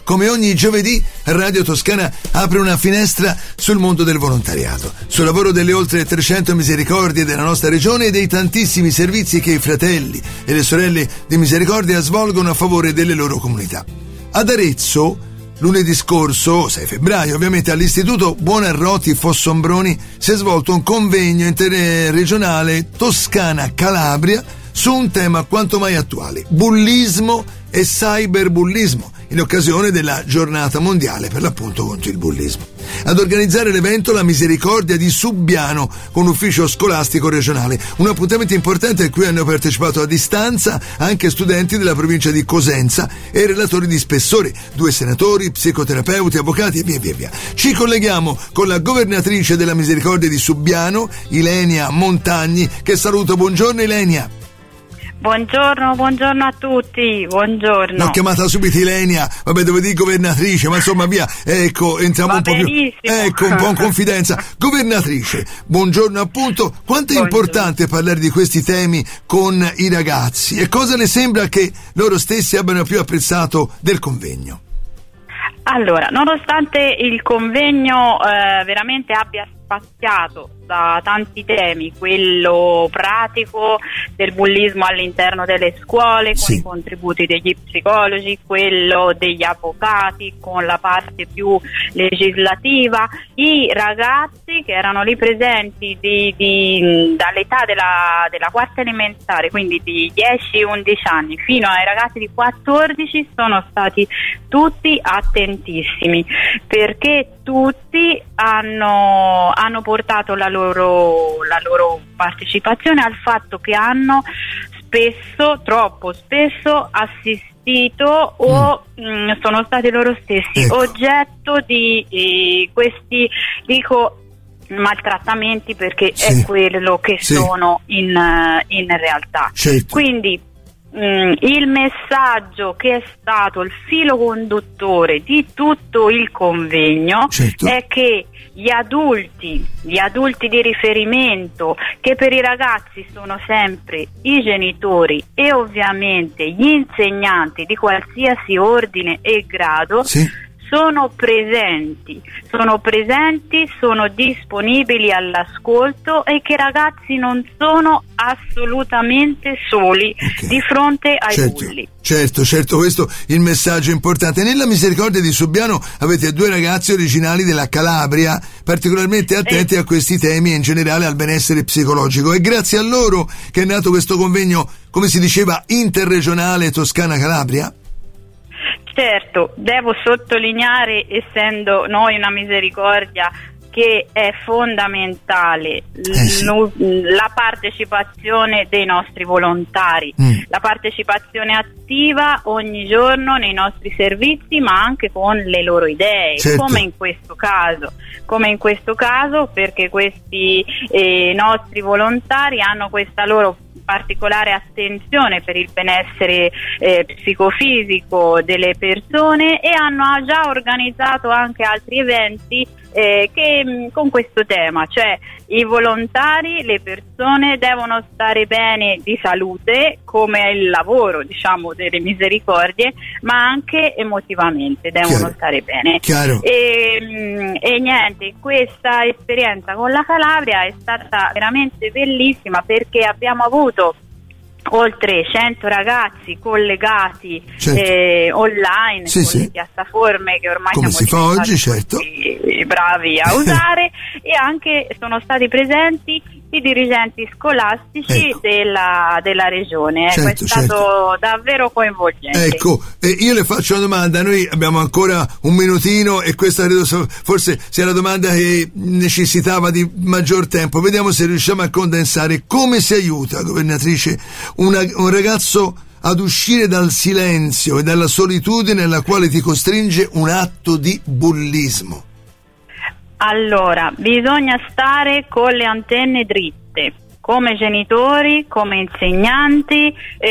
come ogni giovedì, Radio Toscana apre una finestra sul mondo del volontariato, sul lavoro delle oltre 300 misericordie della nostra regione e dei tantissimi servizi che i fratelli e le sorelle di Misericordia svolgono a favore delle loro comunità. Ad Arezzo, lunedì scorso, 6 febbraio, ovviamente all'Istituto Buonarroti Fossombroni, si è svolto un convegno interregionale Toscana-Calabria su un tema quanto mai attuale: bullismo e cyberbullismo, in occasione della giornata mondiale per l'appunto contro il bullismo. Ad organizzare l'evento la Misericordia di Subbiano, con ufficio scolastico regionale, un appuntamento importante a cui hanno partecipato a distanza anche studenti della provincia di Cosenza e relatori di spessore, 2 senatori, psicoterapeuti, avvocati e via. Ci colleghiamo con la governatrice della Misericordia di Subbiano, Ilenia Montagni, che saluto. Buongiorno Ilenia. Buongiorno a tutti, buongiorno. L'ho chiamata subito Ilenia, vabbè, devo dire governatrice, ma insomma via, ecco, entriamo un po' più, ecco, un po' in confidenza. Governatrice, buongiorno appunto. Quanto è importante parlare di questi temi con i ragazzi e cosa le sembra che loro stessi abbiano più apprezzato del convegno? Allora, nonostante il convegno veramente abbia spaziato da tanti temi, quello pratico del bullismo all'interno delle scuole con i contributi degli psicologi, quello degli avvocati con la parte più legislativa, i ragazzi che erano lì presenti dall'età della quarta elementare, quindi di 10-11 anni fino ai ragazzi di 14, sono stati tutti attentissimi, perché tutti hanno portato la loro partecipazione al fatto che hanno troppo spesso assistito o sono stati loro stessi oggetto di questi, dico, maltrattamenti, perché è quello che sono in realtà. Quindi il messaggio che è stato il filo conduttore di tutto il convegno è che gli adulti di riferimento, che per i ragazzi sono sempre i genitori e ovviamente gli insegnanti di qualsiasi ordine e grado, sono presenti, sono disponibili all'ascolto e che i ragazzi non sono assolutamente soli di fronte ai bulli. Certo, questo è il messaggio importante. Nella Misericordia di Subbiano avete 2 ragazzi originali della Calabria, particolarmente attenti a questi temi e in generale al benessere psicologico. È grazie a loro che è nato questo convegno, come si diceva, interregionale Toscana-Calabria? Certo, devo sottolineare, essendo noi una Misericordia, che è fondamentale la partecipazione dei nostri volontari, la partecipazione attiva ogni giorno nei nostri servizi, ma anche con le loro idee, come in questo caso, perché questi nostri volontari hanno questa loro particolare attenzione per il benessere psicofisico delle persone e hanno già organizzato anche altri eventi che con questo tema, cioè i volontari, le persone devono stare bene di salute, come è il lavoro, diciamo, delle Misericordie, ma anche emotivamente devono stare bene. E niente, questa esperienza con la Calabria è stata veramente bellissima, perché abbiamo avuto oltre 100 ragazzi collegati online con le piattaforme che ormai come siamo diventati oggi bravi a usare, e anche sono stati presenti i dirigenti scolastici della regione. È stato davvero coinvolgente. Io le faccio una domanda, noi abbiamo ancora un minutino e questa credo forse sia la domanda che necessitava di maggior tempo. Vediamo se riusciamo a condensare. Come si aiuta, governatrice, un ragazzo ad uscire dal silenzio e dalla solitudine nella quale ti costringe un atto di bullismo? Allora, bisogna stare con le antenne dritte, come genitori, come insegnanti,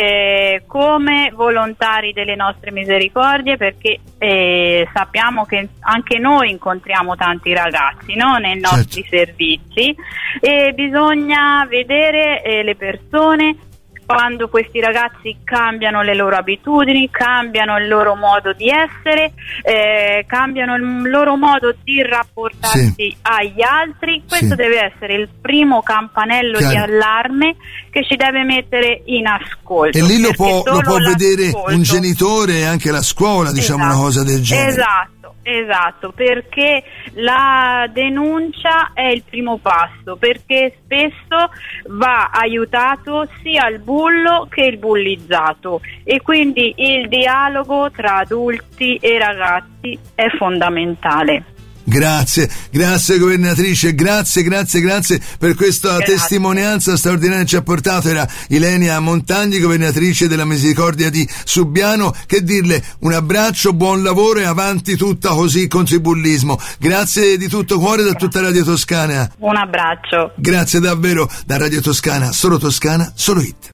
come volontari delle nostre Misericordie, perché sappiamo che anche noi incontriamo tanti ragazzi, no? Nei nostri servizi, e bisogna vedere le persone quando questi ragazzi cambiano le loro abitudini, cambiano il loro modo di essere, cambiano il loro modo di rapportarsi agli altri. Questo deve essere il primo campanello di allarme che ci deve mettere in ascolto. E lì lo può vedere un genitore e anche la scuola, diciamo, una cosa del genere. Esatto, perché la denuncia è il primo passo, perché spesso va aiutato sia il bullo che il bullizzato, e quindi il dialogo tra adulti e ragazzi è fondamentale. Grazie governatrice, grazie per questa testimonianza straordinaria che ci ha portato. Era Ilenia Montagni, governatrice della Misericordia di Subiano. Che dirle, un abbraccio, buon lavoro e avanti tutta così contro il bullismo. Grazie di tutto cuore da tutta Radio Toscana. Un abbraccio. Grazie davvero, da Radio Toscana, solo Toscana, solo hit.